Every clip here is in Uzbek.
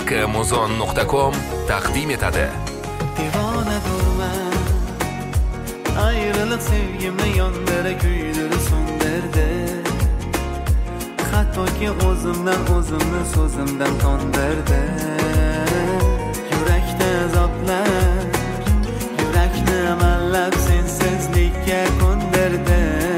haqqimuzon.com taqdim etadi. Divanadurman, ayrılık sevgimni yondira kuydirib so'ndirdi. Hattoki o'zimdan o'zimni so'zimdan tondirdi. Yurakda azoblar, yurakni amallab sensizlikka ko'ndirdi.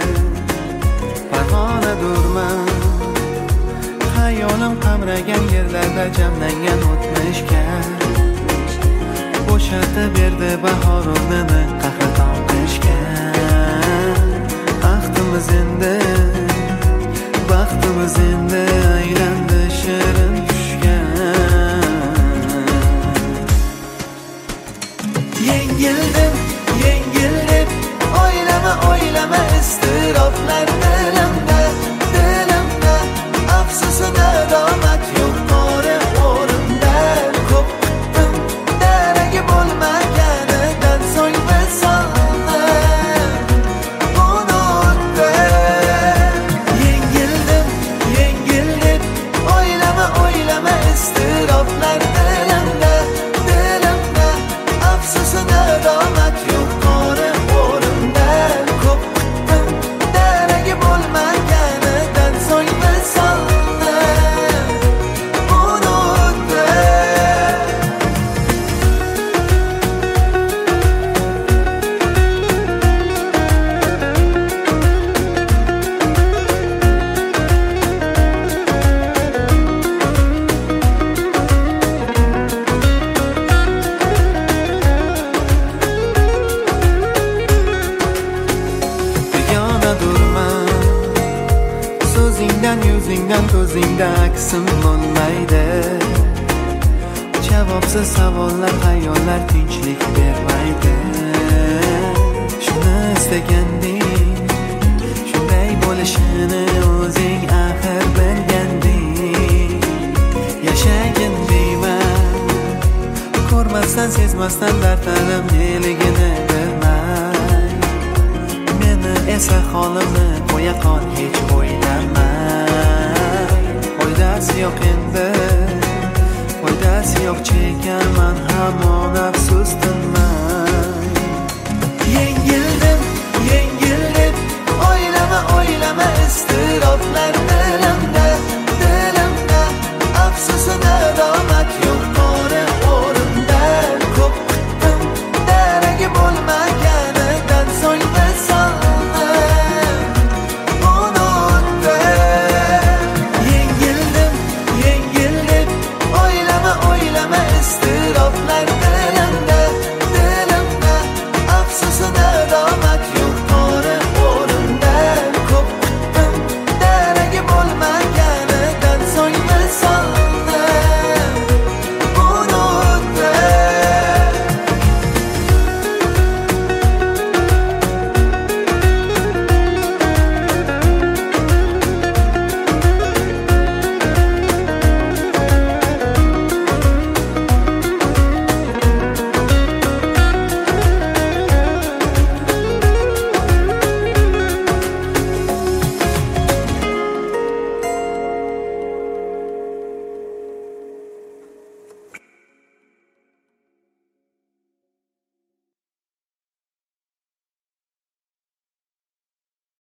Parvonadurman, hayolim qamragan yerlarda jamlangan o'tmishga bo'shatib berdi bahorimni qahraton qishga. Baxtimiz endi aylandi shirin tushga. Yengildim o'ylama iztiroblar dilimda afsusi nadomat yo'q qora o'rinda. Ko'p qutdim daragi bo'lmaganidan so'ng bisoldi unutdi. Yengildim o'ylama iztiroblar dilimda afsusi nadomat yo'q qora o'rinda. Ko'p qutdim daragi bo'lmaganidan so'ng bisoldi yuzingdan ko'zingda aksim bo'lmaydi. Javobsiz savollar, xayollar tinchlik bermaydi. Shuni istaganding, shunday bo'lishini o'zing axir bilganding. Yashagin deyman, ko'rmasdan sezmasdan dardlarim neligini bilmay. Meni esa holimni qo'ya qol, hech o'ylama. Foydasi yo'q endi, foydasi yo'q chekarman hamon afsus tinmay. Yengildim o'ylama iztiroblar